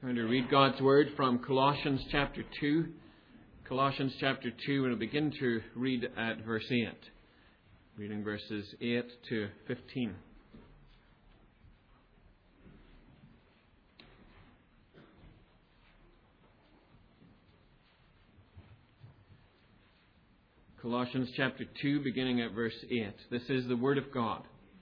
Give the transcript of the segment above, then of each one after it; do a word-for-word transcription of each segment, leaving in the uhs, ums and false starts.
We're going to read God's Word from Colossians chapter two. Colossians chapter two, and we'll begin to read at verse eight. Reading verses eight to fifteen. Colossians chapter two, beginning at verse eight. This is the Word of God.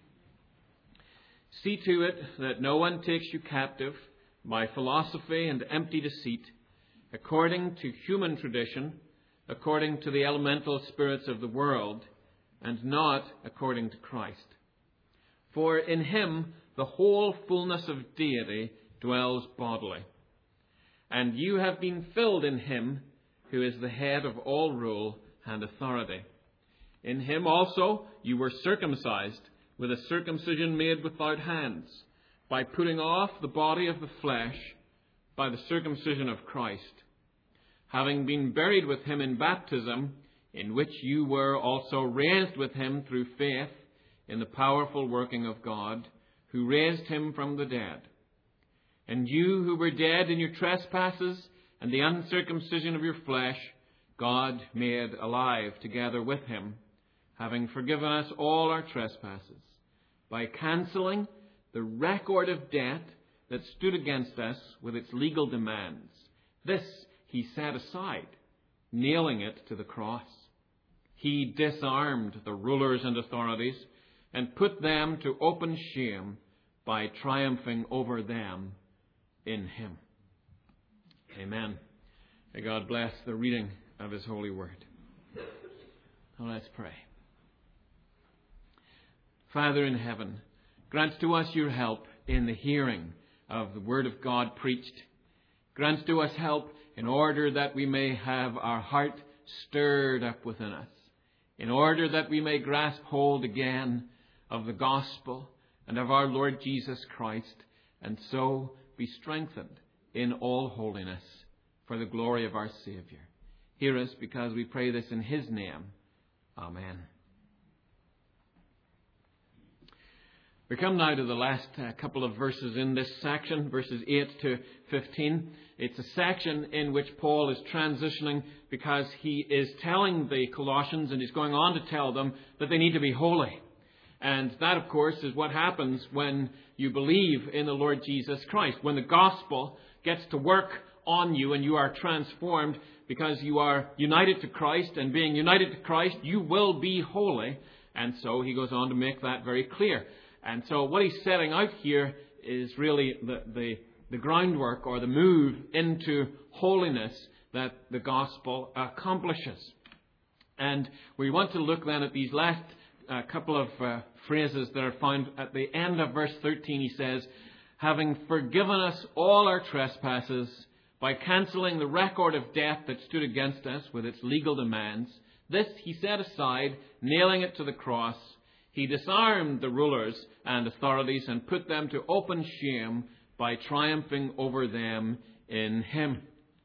See to it that no one takes you captive by philosophy and empty deceit, according to human tradition, according to the elemental spirits of the world, and not according to Christ. For in him the whole fullness of deity dwells bodily. And you have been filled in him, who is the head of all rule and authority. In him also you were circumcised, with a circumcision made without hands, by putting off the body of the flesh by the circumcision of Christ, having been buried with him in baptism, in which you were also raised with him through faith in the powerful working of God, who raised him from the dead. And you who were dead in your trespasses and the uncircumcision of your flesh, God made alive together with him, having forgiven us all our trespasses, by cancelling the record of debt that stood against us with its legal demands. This he set aside, nailing it to the cross. He disarmed the rulers and authorities and put them to open shame by triumphing over them in him. Amen. May God bless the reading of his holy word. Now let's pray. Father in heaven, grant to us your help in the hearing of the word of God preached. Grant to us help in order that we may have our heart stirred up within us, in order that we may grasp hold again of the gospel and of our Lord Jesus Christ, and so be strengthened in all holiness for the glory of our Savior. Hear us, because we pray this in his name. Amen. We come now to the last uh, couple of verses in this section, verses eight to fifteen. It's a section in which Paul is transitioning because he is telling the Colossians, and he's going on to tell them, that they need to be holy. And that, of course, is what happens when you believe in the Lord Jesus Christ. When the gospel gets to work on you and you are transformed because you are united to Christ, and being united to Christ, you will be holy. And so he goes on to make that very clear. And so what he's setting out here is really the, the, the groundwork or the move into holiness that the gospel accomplishes. And we want to look then at these last uh, couple of uh, phrases that are found at the end of verse thirteen. He says, having forgiven us all our trespasses by cancelling the record of debt that stood against us with its legal demands, this he set aside, nailing it to the cross. He disarmed the rulers and authorities and put them to open shame by triumphing over them in him.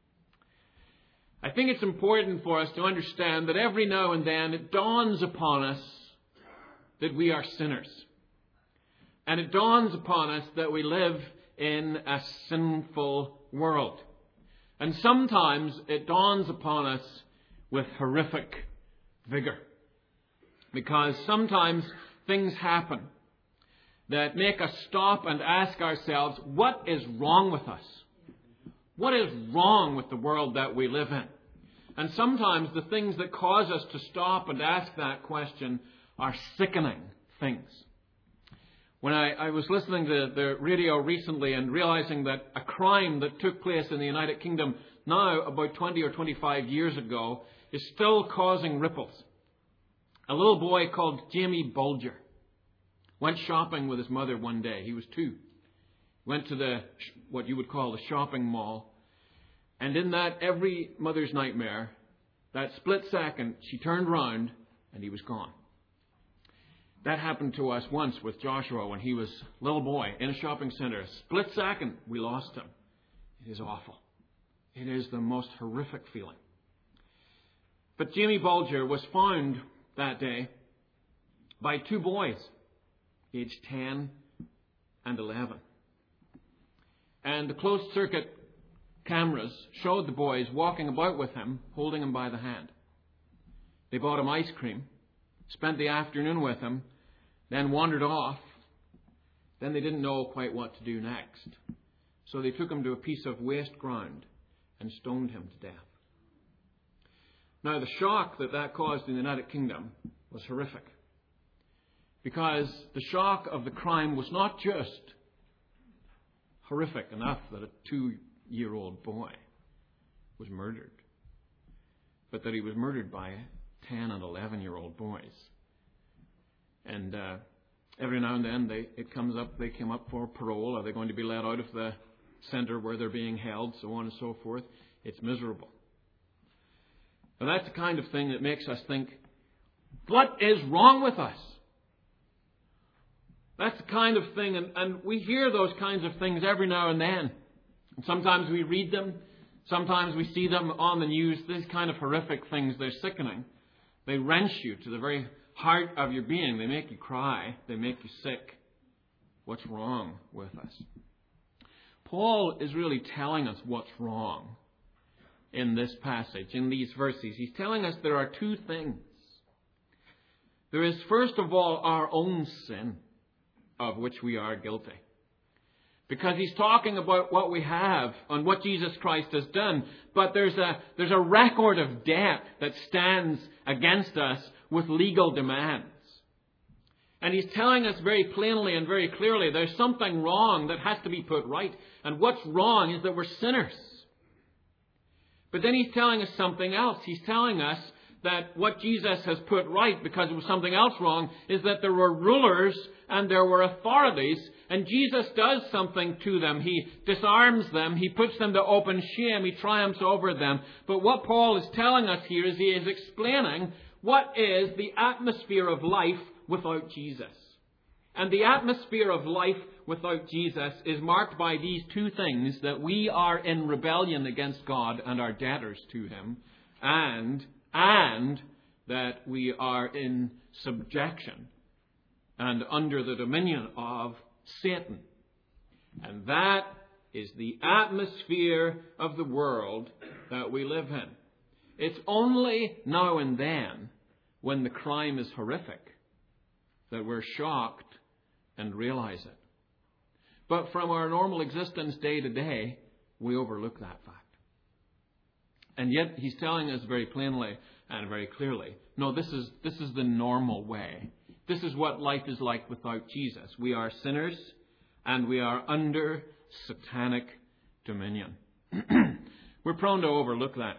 I think it's important for us to understand that every now and then it dawns upon us that we are sinners. And it dawns upon us that we live in a sinful world. And sometimes it dawns upon us with horrific vigor. Because sometimes things happen that make us stop and ask ourselves, what is wrong with us? What is wrong with the world that we live in? And sometimes the things that cause us to stop and ask that question are sickening things. When I, I was listening to the radio recently and realizing that a crime that took place in the United Kingdom now about twenty or twenty-five years ago is still causing ripples. A little boy called Jamie Bulger went shopping with his mother one day. He was two. Went to the what you would call the shopping mall. And in that every mother's nightmare, that split second, she turned round and he was gone. That happened to us once with Joshua when he was a little boy in a shopping center. A split second, we lost him. It is awful. It is the most horrific feeling. But Jamie Bulger was found that day by two boys, aged ten and eleven. And the closed circuit cameras showed the boys walking about with him, holding him by the hand. They bought him ice cream, spent the afternoon with him, then wandered off. Then they didn't know quite what to do next. So they took him to a piece of waste ground and stoned him to death. Now, the shock that that caused in the United Kingdom was horrific. Because the shock of the crime was not just horrific enough that a two-year-old boy was murdered, but that he was murdered by ten and eleven-year-old boys. And uh, every now and then they, it comes up, they came up for parole. Are they going to be let out of the centre where they're being held? So on and so forth. It's miserable. But that's the kind of thing that makes us think, what is wrong with us? That's the kind of thing, and, and we hear those kinds of things every now and then. And sometimes we read them. Sometimes we see them on the news. These kind of horrific things, they're sickening. They wrench you to the very heart of your being. They make you cry. They make you sick. What's wrong with us? Paul is really telling us what's wrong in this passage, in these verses. He's telling us there are two things. There is, first of all, our own sin, of which we are guilty. Because he's talking about what we have and what Jesus Christ has done. But there's a, there's a record of debt that stands against us with legal demands. And he's telling us very plainly and very clearly there's something wrong that has to be put right. And what's wrong is that we're sinners. But then he's telling us something else. He's telling us that what Jesus has put right, because there was something else wrong, is that there were rulers and there were authorities, and Jesus does something to them. He disarms them. He puts them to open shame. He triumphs over them. But what Paul is telling us here is he is explaining what is the atmosphere of life without Jesus. And the atmosphere of life without Jesus is marked by these two things: that we are in rebellion against God and are debtors to Him, and and that we are in subjection and under the dominion of Satan. And that is the atmosphere of the world that we live in. It's only now and then, when the crime is horrific, that we're shocked and realize it. But from our normal existence day to day, we overlook that fact. And yet he's telling us very plainly and very clearly, no, this is this is the normal way. This is what life is like without Jesus. We are sinners and we are under satanic dominion. We're prone to overlook that.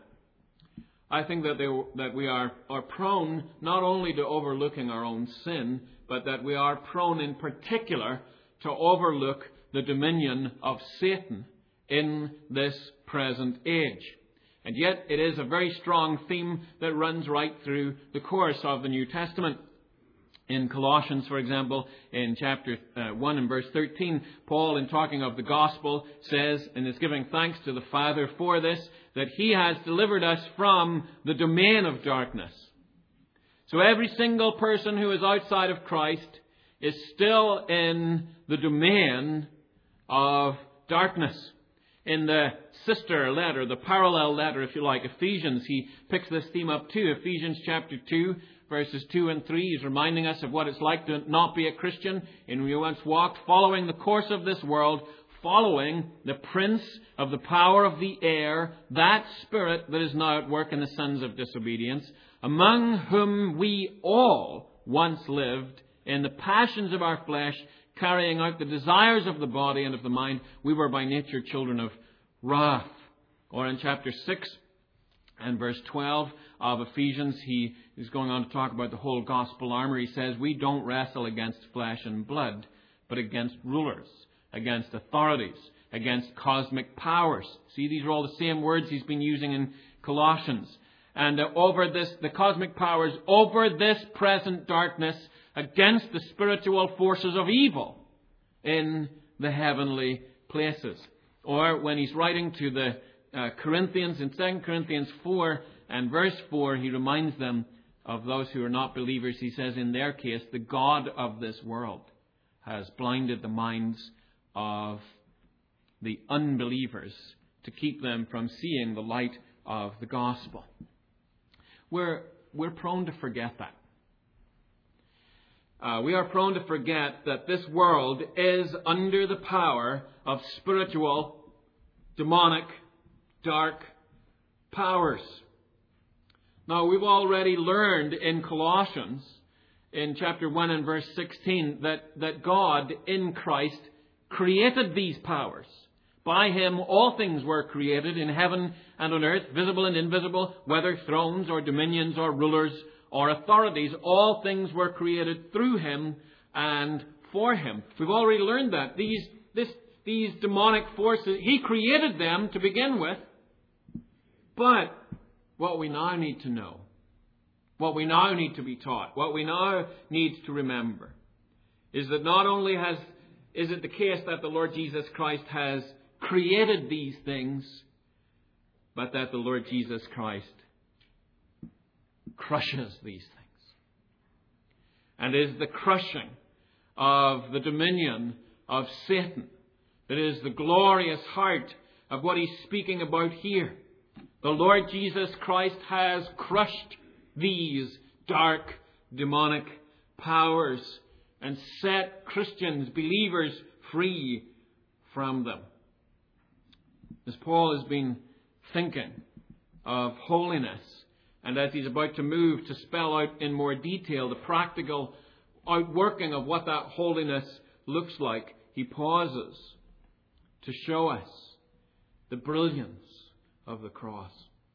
I think that, they, that we are, are prone not only to overlooking our own sin, but that we are prone in particular to overlook the dominion of Satan in this present age. And yet it is a very strong theme that runs right through the course of the New Testament. In Colossians, for example, in chapter uh, one and verse thirteen, Paul, in talking of the gospel, says, and is giving thanks to the Father for this, that He has delivered us from the domain of darkness. So every single person who is outside of Christ is still in the domain of darkness. In the sister letter, the parallel letter, if you like, Ephesians, he picks this theme up too. Ephesians chapter two, verses two and three, he's reminding us of what it's like to not be a Christian. And we once walked following the course of this world, following the prince of the power of the air, that spirit that is now at work in the sons of disobedience, among whom we all once lived in the passions of our flesh, carrying out the desires of the body and of the mind. We were by nature children of wrath. Or in chapter six and verse twelve of Ephesians, he is going on to talk about the whole gospel armor. He says, we don't wrestle against flesh and blood, but against rulers, against authorities, against cosmic powers. See, these are all the same words he's been using in Colossians. And uh, over this, the cosmic powers, over this present darkness, against the spiritual forces of evil in the heavenly places. Or when he's writing to the uh, Corinthians in Second Corinthians four and verse four, he reminds them of those who are not believers. He says, in their case, the God of this world has blinded the minds of the unbelievers to keep them from seeing the light of the gospel. We're, we're prone to forget that. Uh, we are prone to forget that this world is under the power of spiritual, demonic, dark powers. Now, we've already learned in Colossians, in chapter one and verse sixteen, that, that God in Christ created these powers. By Him all things were created in heaven and on earth, visible and invisible, whether thrones or dominions or rulers or authorities. All things were created through Him and for Him. We've already learned that. These, this, these demonic forces, He created them to begin with. But what we now need to know, what we now need to be taught, what we now need to remember, is that not only has is it the case that the Lord Jesus Christ has created these things, but that the Lord Jesus Christ crushes these things. And is the crushing of the dominion of Satan that is the glorious heart of what he's speaking about here. The Lord Jesus Christ has crushed these dark, demonic powers and set Christians, believers, free from them. As Paul has been thinking of holiness, and as he's about to move to spell out in more detail the practical outworking of what that holiness looks like, he pauses to show us the brilliance of the cross.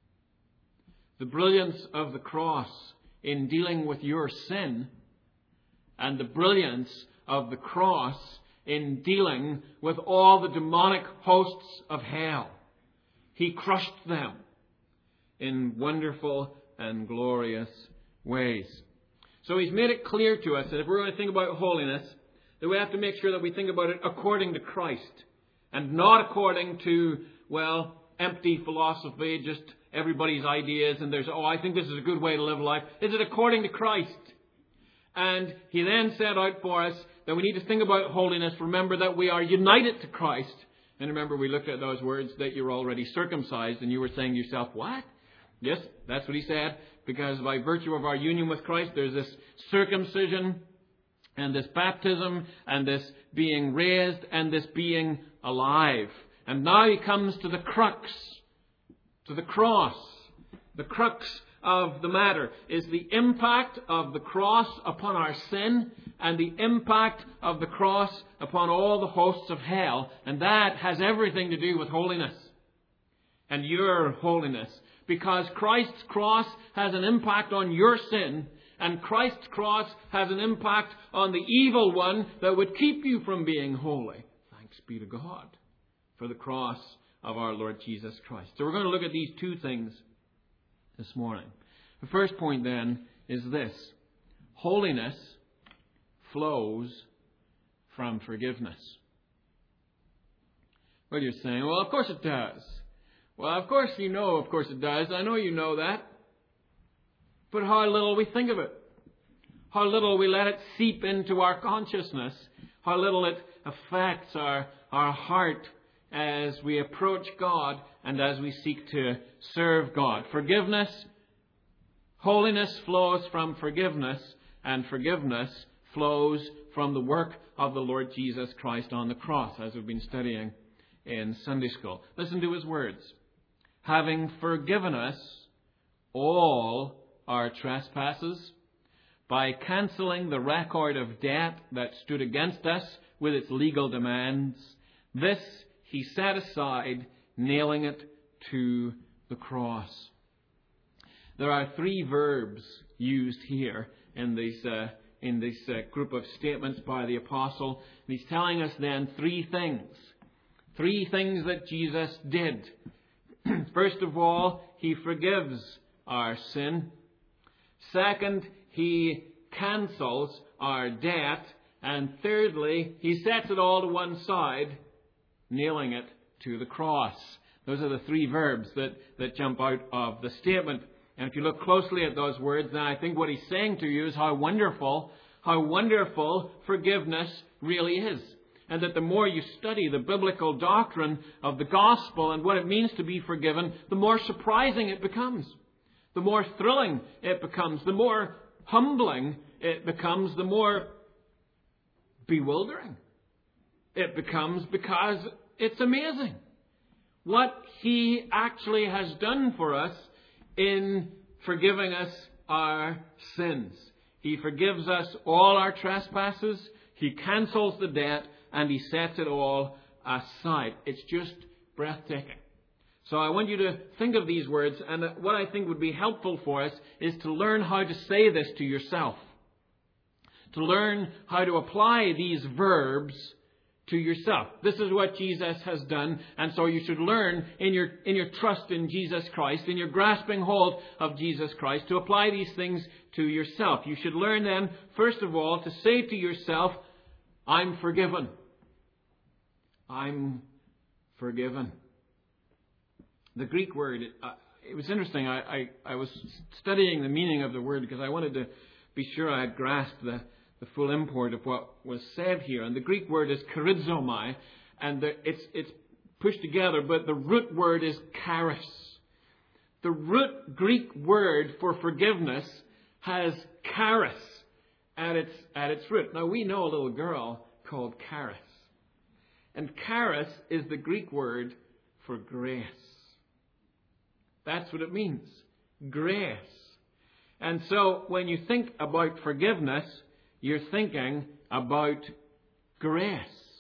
The brilliance of the cross in dealing with your sin, and the brilliance of the cross in dealing with all the demonic hosts of hell. He crushed them in wonderful and glorious ways. So he's made it clear to us that if we're going to think about holiness, that we have to make sure that we think about it according to Christ, and not according to, well, empty philosophy, just everybody's ideas, and there's, oh, I think this is a good way to live life. Is it according to Christ? And he then set out for us that we need to think about holiness. Remember that we are united to Christ. And remember, we looked at those words that you're already circumcised, and you were saying to yourself, what? Yes, that's what he said. Because by virtue of our union with Christ, there's this circumcision, and this baptism, and this being raised, and this being alive. And now he comes to the crux, to the cross. The crux of the matter is the impact of the cross upon our sin, and the impact of the cross upon all the hosts of hell. And that has everything to do with holiness and your holiness. Because Christ's cross has an impact on your sin, and Christ's cross has an impact on the evil one that would keep you from being holy. Thanks be to God for the cross of our Lord Jesus Christ. So we're going to look at these two things this morning. The first point then is this: holiness flows from forgiveness. Well, you're saying, well, of course it does. Well, of course you know, of course it does. I know you know that. But how little we think of it. How little we let it seep into our consciousness. How little it affects our, our heart as we approach God and as we seek to serve God. Forgiveness, holiness flows from forgiveness, and forgiveness flows from the work of the Lord Jesus Christ on the cross, as we've been studying in Sunday school. Listen to his words. Having forgiven us all our trespasses, by cancelling the record of debt that stood against us with its legal demands, this he set aside, nailing it to the cross. There are three verbs used here in this, uh, in this uh, group of statements by the apostle. He's telling us then three things. Three things that Jesus did. First of all, he forgives our sin. Second, he cancels our debt. And thirdly, he sets it all to one side, nailing it to the cross. Those are the three verbs that, that jump out of the statement. And if you look closely at those words, then I think what he's saying to you is how wonderful, how wonderful forgiveness really is. and that the more you study the biblical doctrine of the gospel and what it means to be forgiven, the more surprising it becomes. The more thrilling it becomes. The more humbling it becomes. The more bewildering it becomes, because it's amazing what He actually has done for us in forgiving us our sins. He forgives us all our trespasses. He cancels the debt, and He sets it all aside. It's just breathtaking. So I want you to think of these words, and what I think would be helpful for us is to learn how to say this to yourself. To learn how to apply these verbs to yourself. This is what Jesus has done, and so you should learn in your in your trust in Jesus Christ, in your grasping hold of Jesus Christ, to apply these things to yourself. You should learn then, first of all, to say to yourself, I'm forgiven. I'm forgiven. The Greek word, uh, it was interesting. I, I, I was studying the meaning of the word because I wanted to be sure I had grasped the the full import of what was said here. And the Greek word is charizomai, and the, it's, it's pushed together, but the root word is charis. The root Greek word for forgiveness has charis at its, at its root. Now, we know a little girl called Charis. And charis is the Greek word for grace. That's what it means. Grace. And so, when you think about forgiveness, you're thinking about grace.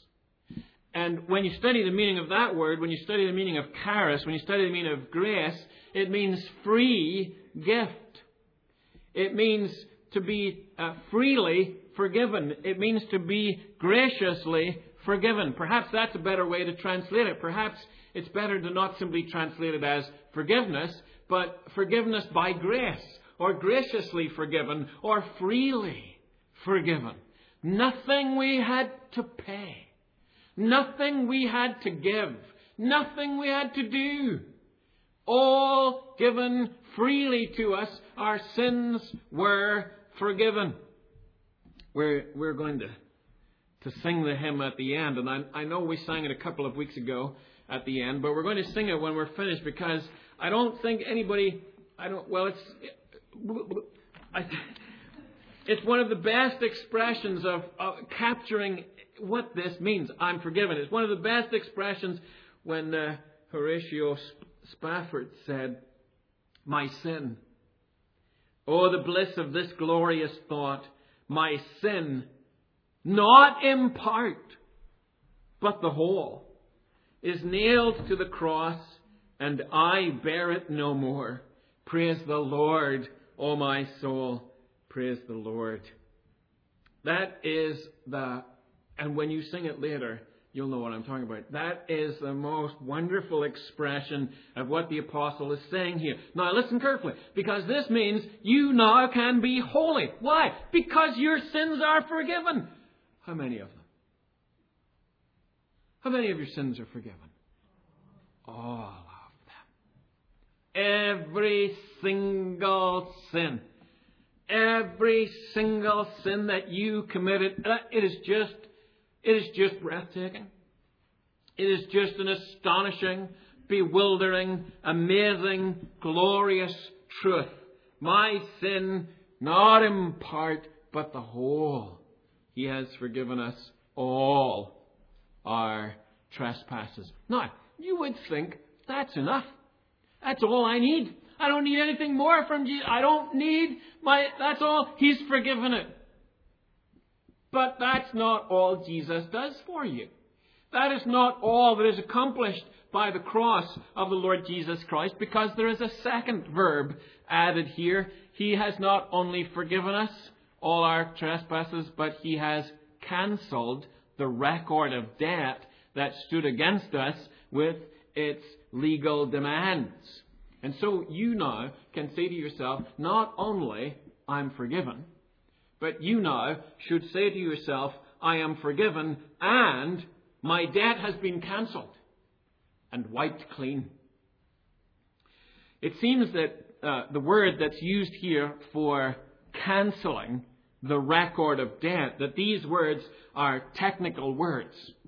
And when you study the meaning of that word, when you study the meaning of charis, when you study the meaning of grace, it means free gift. It means to be uh, freely forgiven. It means to be graciously forgiven. Perhaps that's a better way to translate it. Perhaps it's better to not simply translate it as forgiveness, but forgiveness by grace, or graciously forgiven, or freely forgiven. Nothing we had to pay. Nothing we had to give. Nothing we had to do. All given freely to us. Our sins were forgiven. We're, we're going to, to sing the hymn at the end. And I, I know we sang it a couple of weeks ago at the end, but we're going to sing it when we're finished, because I don't think anybody, I don't, well, it's, I It's one of the best expressions of, of capturing what this means. I'm forgiven. It's one of the best expressions when uh, Horatio Spafford said, my sin. Oh, the bliss of this glorious thought. My sin, not in part, but the whole, is nailed to the cross, and I bear it no more. Praise the Lord, O my soul. Praise the Lord. That is the, and when you sing it later, you'll know what I'm talking about. That is the most wonderful expression of what the apostle is saying here. Now listen carefully, because this means you now can be holy. Why? Because your sins are forgiven. How many of them? How many of your sins are forgiven? All of them. Every single sin. Every single sin that you committed, it is just, it is just breathtaking. It is just an astonishing, bewildering, amazing, glorious truth. My sin, not in part, but the whole. He has forgiven us all our trespasses. Now, you would think that's enough. That's all I need. I don't need anything more from Jesus. I don't need my, that's all. He's forgiven it. But that's not all Jesus does for you. That is not all that is accomplished by the cross of the Lord Jesus Christ, because there is a second verb added here. He has not only forgiven us all our trespasses, but He has cancelled the record of debt that stood against us with its legal demands. And so you now can say to yourself, not only I'm forgiven, but you now should say to yourself, I am forgiven and my debt has been cancelled and wiped clean. It seems that uh, the word that's used here for cancelling the record of debt, that these words are technical words.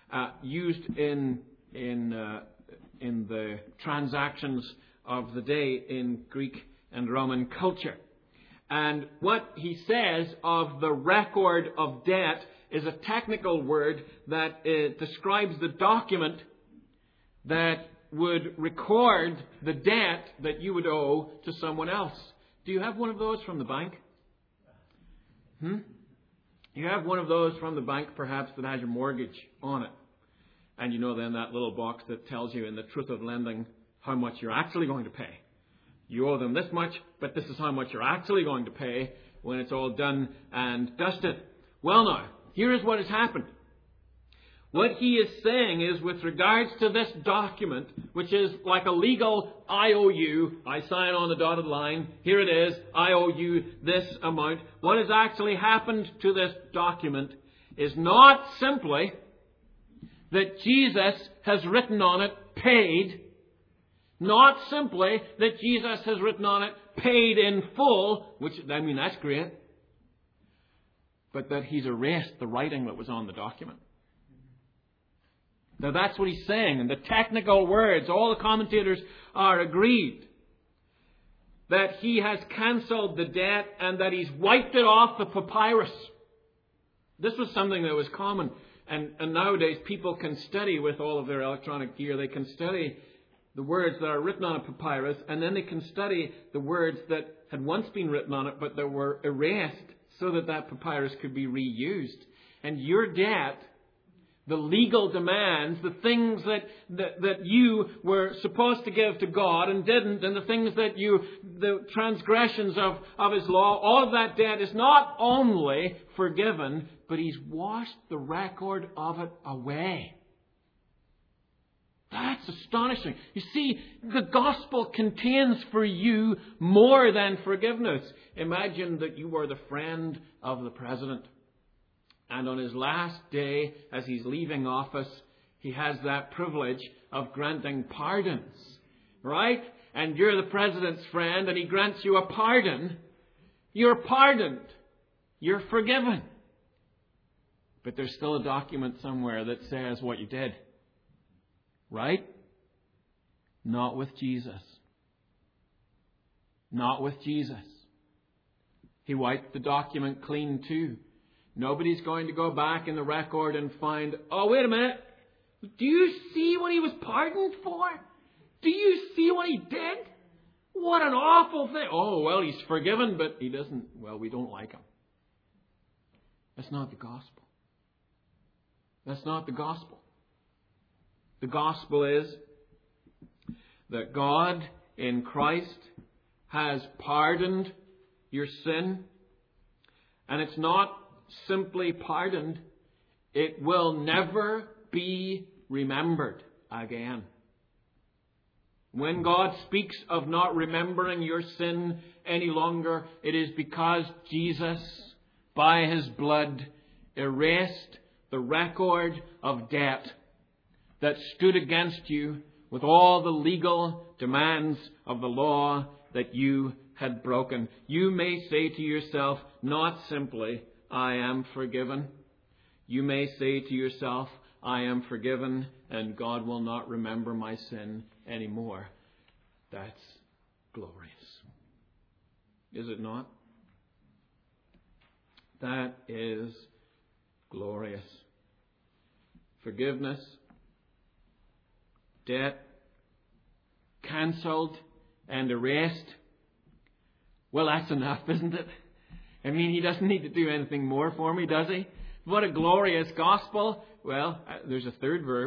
uh, used in in uh, in the transactions of the day in Greek and Roman culture. And what he says of the record of debt is a technical word that uh, describes the document that would record the debt that you would owe to someone else. Do you have one of those from the bank? Hmm? You have one of those from the bank, perhaps, that has your mortgage on it. And you know then that little box that tells you in the truth of lending how much you're actually going to pay. You owe them this much, but this is how much you're actually going to pay when it's all done and dusted. Well now, here is what has happened. What he is saying is, with regards to this document, which is like a legal I O U, I sign on the dotted line, here it is, I owe you this amount. What has actually happened to this document is not simply that Jesus has written on it, paid. Not simply that Jesus has written on it, paid in full, which, I mean, that's great. But that he's erased the writing that was on the document. Now that's what he's saying. And the technical words, all the commentators are agreed that he has cancelled the debt and that he's wiped it off the papyrus. This was something that was common. And, and nowadays people can study with all of their electronic gear. They can study the words that are written on a papyrus, and then they can study the words that had once been written on it but that were erased so that that papyrus could be reused. And your debt, the legal demands, the things that, that, that you were supposed to give to God and didn't, and the things that you, the transgressions of, of His law, all of that debt is not only forgiven, but He's washed the record of it away. That's astonishing. You see, the gospel contains for you more than forgiveness. Imagine that you were the friend of the president. And on his last day, as he's leaving office, he has that privilege of granting pardons. Right? And you're the president's friend and he grants you a pardon. You're pardoned. You're forgiven. But there's still a document somewhere that says what you did. Right? Not with Jesus. Not with Jesus. He wiped the document clean too. Nobody's going to go back in the record and find, oh, wait a minute. Do you see what he was pardoned for? Do you see what he did? What an awful thing. Oh, well, he's forgiven, but he doesn't, well, we don't like him. That's not the gospel. That's not the gospel. The gospel is that God in Christ has pardoned your sin. And it's not simply pardoned. It will never be remembered again. When God speaks of not remembering your sin any longer, it is because Jesus, by His blood, erased the record of debt that stood against you with all the legal demands of the law that you had broken. You may say to yourself, not simply, I am forgiven. You may say to yourself, I am forgiven and God will not remember my sin anymore. That's glorious. Is it not? That is glorious. Forgiveness, debt, cancelled and erased. Well, that's enough, isn't it? I mean, He doesn't need to do anything more for me, does He? What a glorious gospel. Well, there's a third verb.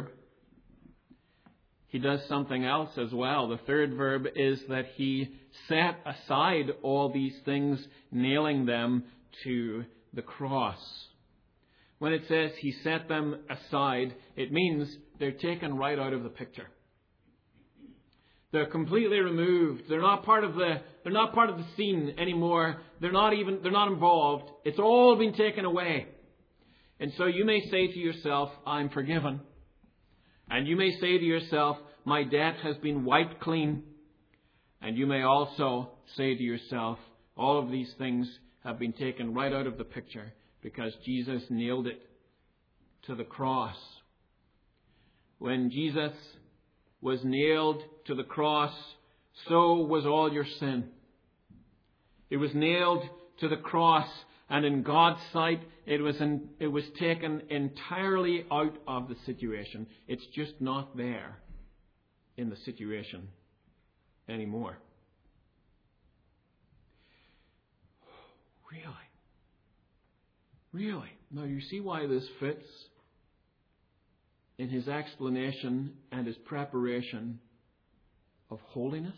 He does something else as well. The third verb is that He set aside all these things, nailing them to the cross. When it says He set them aside, it means they're taken right out of the picture. They're completely removed. They're not part of the they're not part of the scene anymore. They're not even they're not involved. It's all been taken away. And so you may say to yourself, I'm forgiven. And you may say to yourself, my debt has been wiped clean. And you may also say to yourself, all of these things have been taken right out of the picture because Jesus nailed it to the cross. when Jesus was nailed to the cross, so was all your sin. It was nailed to the cross, and in God's sight, it was in, it was taken entirely out of the situation. It's just not there in the situation anymore. Really? Really? Now you see why this fits in his explanation and his preparation of holiness?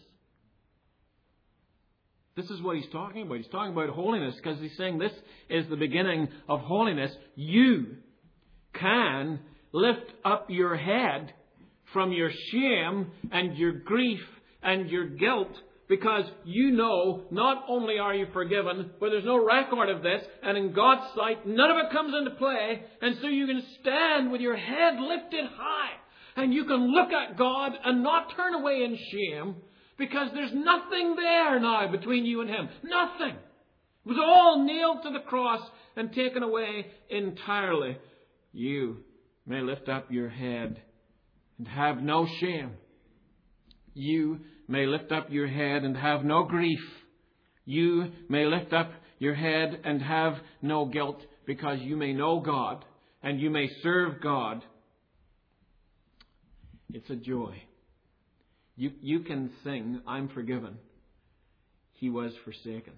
This is what he's talking about. He's talking about holiness because he's saying this is the beginning of holiness. You can lift up your head from your shame and your grief and your guilt, because you know not only are you forgiven, but there's no record of this, and in God's sight none of it comes into play, and so you can stand with your head lifted high, and you can look at God and not turn away in shame, because there's nothing there now between you and Him. Nothing. It was all nailed to the cross and taken away entirely. You may lift up your head and have no shame. You may lift up your head and have no grief. You may lift up your head and have no guilt, because you may know God and you may serve God. It's a joy. You, you can sing, I'm forgiven. He was forsaken.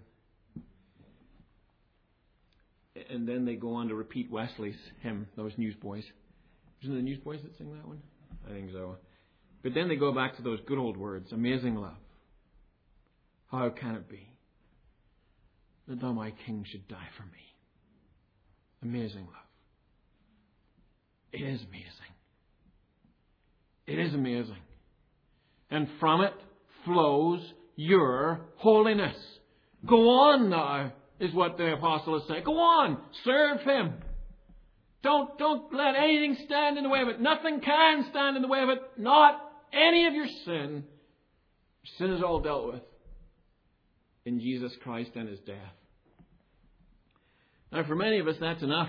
And then they go on to repeat Wesley's hymn, those Newsboys. Isn't it the Newsboys that sing that one? I think so. But then they go back to those good old words. Amazing love. How can it be that thou, my King, should die for me? Amazing love. It is amazing. It is amazing. And from it flows your holiness. Go on now, is what the apostle is saying. Go on, serve Him. Don't, don't let anything stand in the way of it. Nothing can stand in the way of it. Not any of your sin. Your sin is all dealt with in Jesus Christ and His death. Now, for many of us, that's enough.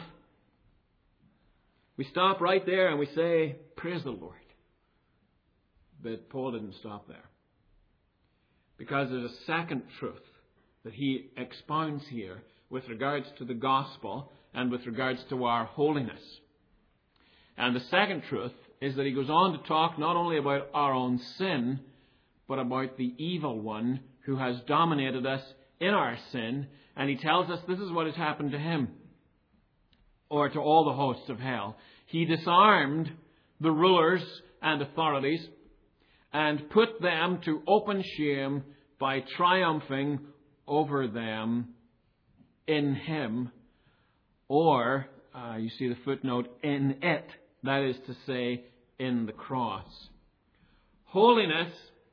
We stop right there and we say, praise the Lord. But Paul didn't stop there. Because there's a second truth that he expounds here with regards to the gospel and with regards to our holiness. And the second truth is that he goes on to talk not only about our own sin, but about the evil one who has dominated us in our sin. And he tells us this is what has happened to him, or to all the hosts of hell. He disarmed the rulers and authorities and put them to open shame by triumphing over them in Him. Or, uh, you see the footnote, in it. That is to say, in the cross. Holiness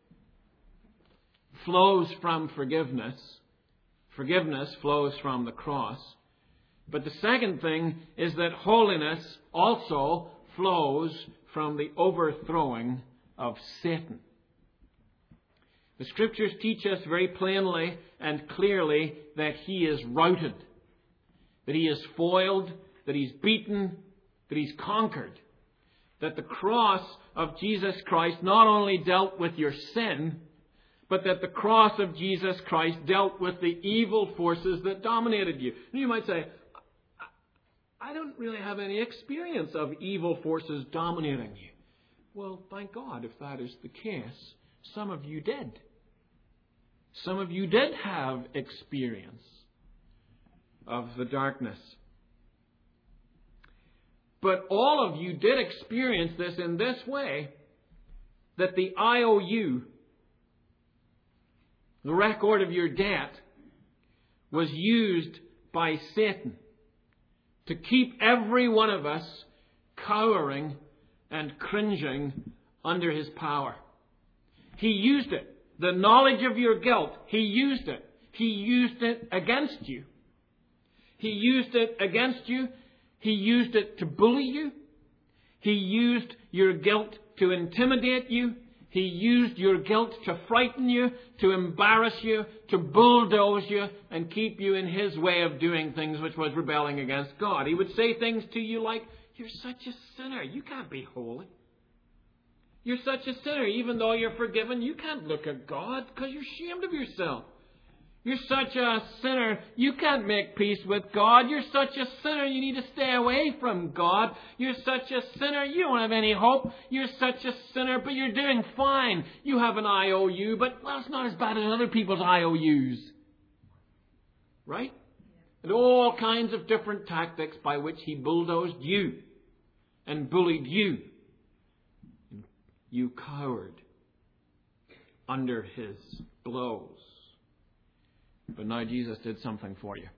flows from forgiveness. Forgiveness flows from the cross. But the second thing is that holiness also flows from the overthrowing of Satan. The Scriptures teach us very plainly and clearly that he is routed, that he is foiled, that he's beaten, that he's conquered. That the cross of Jesus Christ not only dealt with your sin, but that the cross of Jesus Christ dealt with the evil forces that dominated you. And you might say, I don't really have any experience of evil forces dominating you. Well, thank God if that is the case. Some of you did. Some of you did have experience of the darkness. But all of you did experience this in this way, that the I O U, the record of your debt, was used by Satan to keep every one of us cowering and cringing under his power. He used it. The knowledge of your guilt, he used it. He used it against you. He used it against you. He used it to bully you. He used your guilt to intimidate you. He used your guilt to frighten you, to embarrass you, to bulldoze you, and keep you in his way of doing things, which was rebelling against God. He would say things to you like, you're such a sinner. You can't be holy. You're such a sinner. Even though you're forgiven, you can't look at God because you're ashamed of yourself. You're such a sinner, you can't make peace with God. You're such a sinner, you need to stay away from God. You're such a sinner, you don't have any hope. You're such a sinner, but you're doing fine. You have an I O U, but well, it's not as bad as other people's I O Us. Right? And all kinds of different tactics by which he bulldozed you and bullied you. You cowered under his blows. But now Jesus did something for you.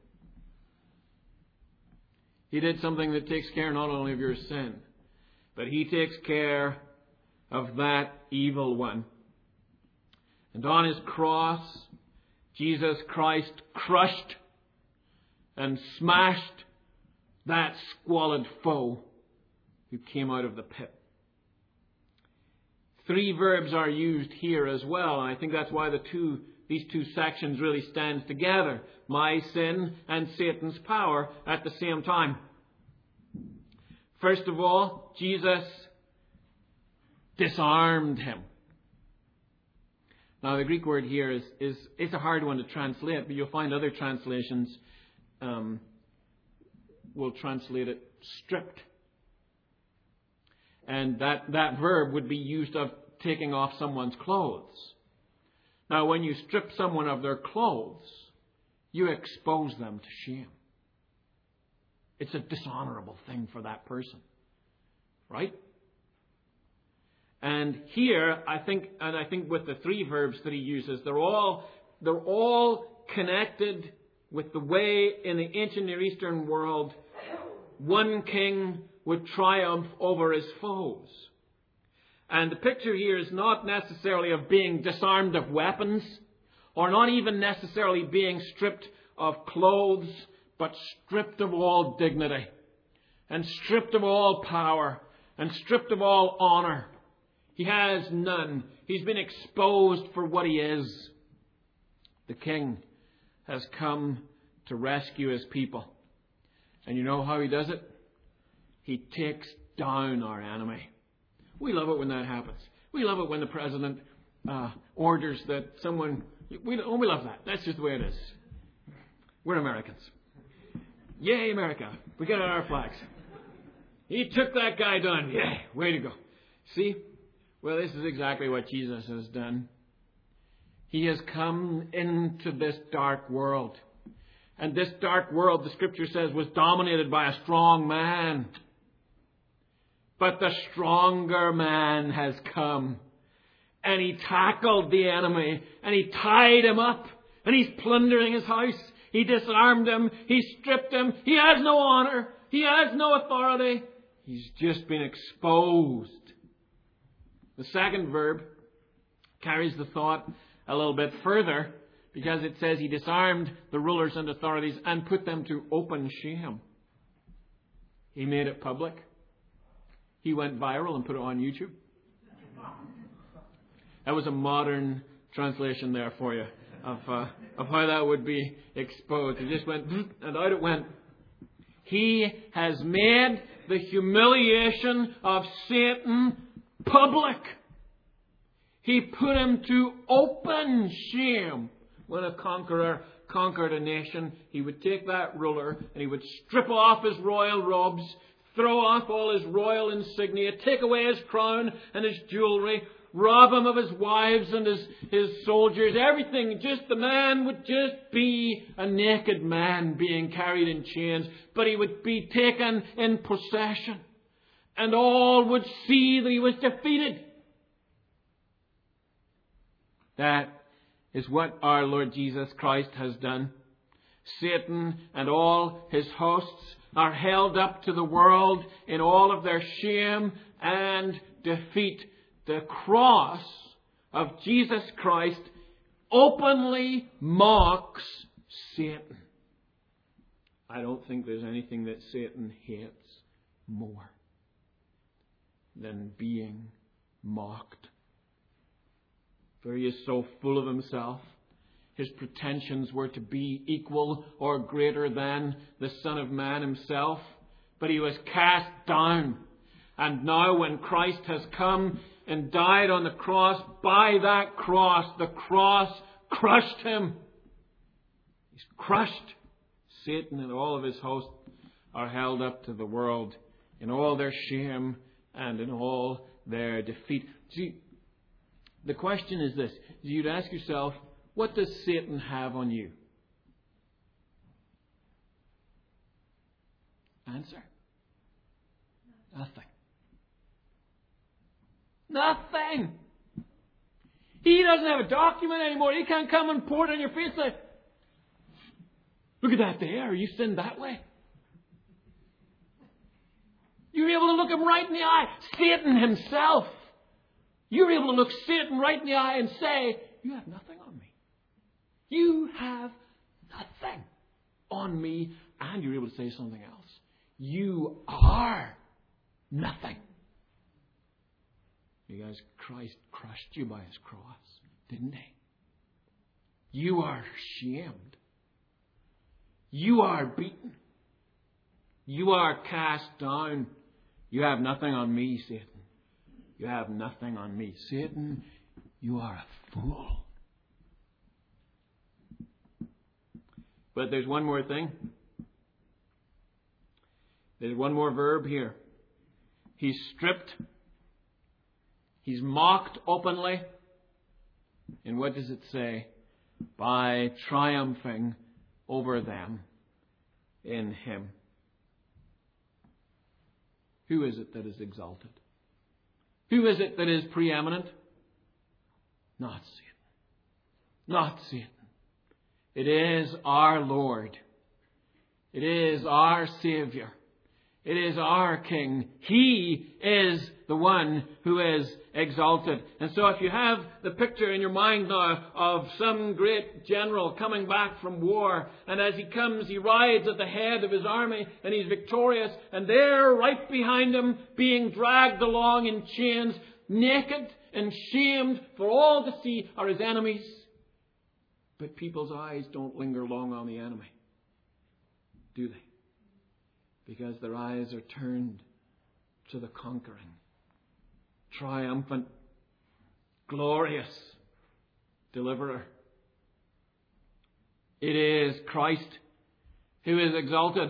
He did something that takes care not only of your sin, but he takes care of that evil one. And on his cross, Jesus Christ crushed and smashed that squalid foe who came out of the pit. Three verbs are used here as well, and I think that's why the two These two sections really stand together. My sin and Satan's power at the same time. First of all, Jesus disarmed him. Now the Greek word here is, is it's a hard one to translate, but you'll find other translations um, will translate it stripped. And that, that verb would be used of taking off someone's clothes. Now, when you strip someone of their clothes, you expose them to shame. It's a dishonorable thing for that person. Right? And here, I think, and I think with the three verbs that he uses, they're all, they're all connected with the way in the ancient Near Eastern world one king would triumph over his foes. And the picture here is not necessarily of being disarmed of weapons, or not even necessarily being stripped of clothes, but stripped of all dignity, and stripped of all power, and stripped of all honor. He has none. He's been exposed for what he is. The king has come to rescue his people. And you know how he does it? He takes down our enemy. We love it when that happens. We love it when the president uh, orders that someone... We, oh, we love that. That's just the way it is. We're Americans. Yay, America. We got our flags. He took that guy down. Yay, way to go. See? Well, this is exactly what Jesus has done. He has come into this dark world. And this dark world, the Scripture says, was dominated by a strong man. But the stronger man has come. And he tackled the enemy. And he tied him up. And he's plundering his house. He disarmed him. He stripped him. He has no honor. He has no authority. He's just been exposed. The second verb carries the thought a little bit further, because it says he disarmed the rulers and authorities and put them to open shame. He made it public. He went viral and put it on YouTube. That was a modern translation there for you of, uh, of how that would be exposed. It just went, and out it went. He has made the humiliation of Satan public. He put him to open shame. When a conqueror conquered a nation, he would take that ruler and he would strip off his royal robes, throw off all his royal insignia, take away his crown and his jewelry, rob him of his wives and his, his soldiers, everything. Just the man would just be a naked man being carried in chains, but he would be taken in possession. And all would see that he was defeated. That is what our Lord Jesus Christ has done. Satan and all his hosts are held up to the world in all of their shame and defeat. The cross of Jesus Christ openly mocks Satan. I don't think there's anything that Satan hates more than being mocked. For he is so full of himself. His pretensions were to be equal or greater than the Son of Man himself. But he was cast down. And now when Christ has come, and died on the cross. By that cross, the cross crushed him. He's crushed. Satan and all of his host are held up to the world in all their shame and in all their defeat. See, the question is this. You'd ask yourself, what does Satan have on you? Answer. Nothing. Nothing. He doesn't have a document anymore. He can't come and pour it on your face like, look at that there. You sinned that way. You're able to look him right in the eye. Satan himself. You're able to look Satan right in the eye and say, you have nothing on me. You have nothing on me. And you're able to say something else. You are nothing. You guys, Christ crushed you by his cross, didn't he? You are shamed. You are beaten. You are cast down. You have nothing on me, Satan. You have nothing on me. Satan, you are a fool. But there's one more thing. There's one more verb here. He's stripped. He's mocked openly. And what does it say? By triumphing over them in him. Who is it that is exalted? Who is it that is preeminent? Not Satan. Not Satan. It is our Lord. It is our Savior. It is our King. He is the one who is exalted. And so if you have the picture in your mind now of some great general coming back from war, and as he comes, he rides at the head of his army, and he's victorious, and there, right behind him, being dragged along in chains, naked and shamed for all to see, are his enemies. But people's eyes don't linger long on the enemy, do they? Because their eyes are turned to the conquering, triumphant, glorious deliverer. It is Christ who is exalted.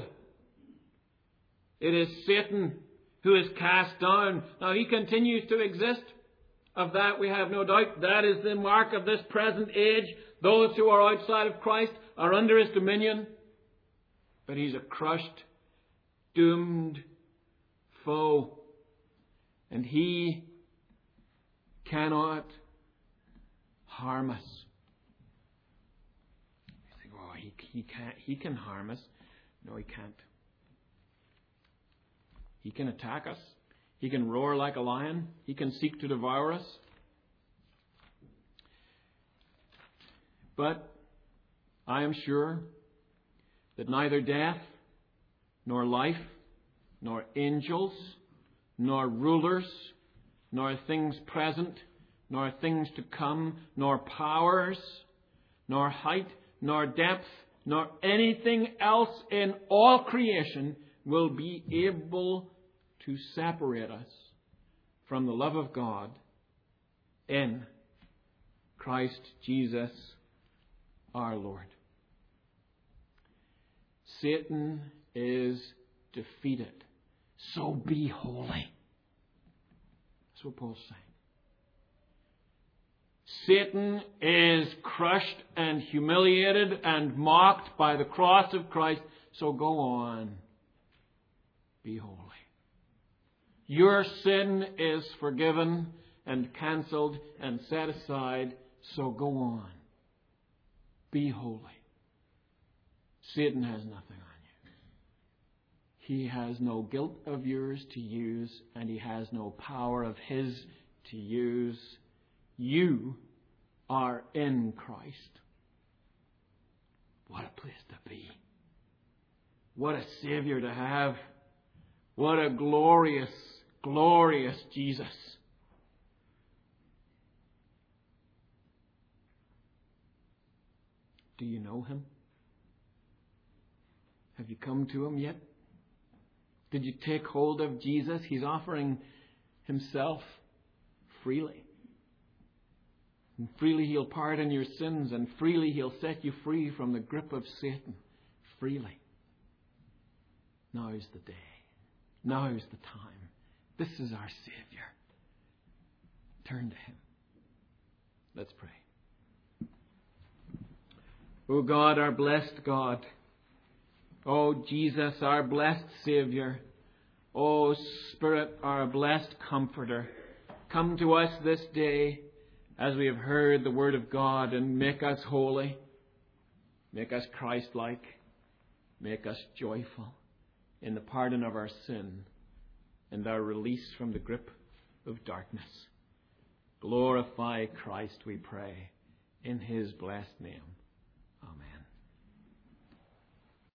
It is Satan who is cast down. Now he continues to exist. Of that we have no doubt. That is the mark of this present age. Those who are outside of Christ are under his dominion. But he's a crushed, doomed foe. And he cannot harm us. You think, oh, he, he, can't, he can harm us. No, he can't. He can attack us. He can roar like a lion. He can seek to devour us. But I am sure that neither death, nor life, nor angels, nor rulers, nor things present, nor things to come, nor powers, nor height, nor depth, nor anything else in all creation will be able to separate us from the love of God in Christ Jesus our Lord. Satan is defeated. So be holy. That's what Paul's saying. Satan is crushed and humiliated and mocked by the cross of Christ. So go on. Be holy. Your sin is forgiven and cancelled and set aside. So go on. Be holy. Satan has nothing on you. He has no guilt of yours to use, and he has no power of his to use. You are in Christ. What a place to be. What a Savior to have. What a glorious, glorious Jesus. Do you know him? Have you come to him yet? Did you take hold of Jesus? He's offering himself freely. And freely He'll pardon your sins, and freely He'll set you free from the grip of Satan. Freely. Now's the day. Now's the time. This is our Savior. Turn to Him. Let's pray. O God, our blessed God. O Jesus, our blessed Savior. O Spirit, our blessed Comforter. Come to us this day as we have heard the Word of God, and make us holy. Make us Christ-like. Make us joyful in the pardon of our sin and our release from the grip of darkness. Glorify Christ, we pray, in His blessed name. Amen.